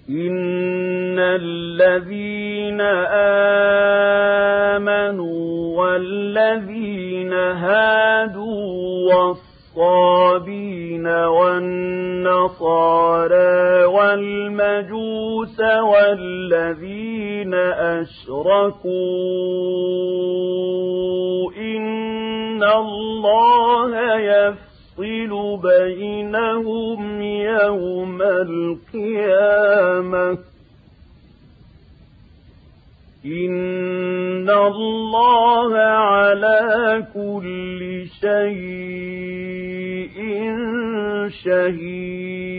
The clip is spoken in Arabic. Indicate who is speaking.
Speaker 1: إن الذين آمنوا والذين هادوا والصابين والنصارى والمجوس والذين أشركوا إن الله يفصل بينهم يوم القيامة إن الله على كل شيء شهيد.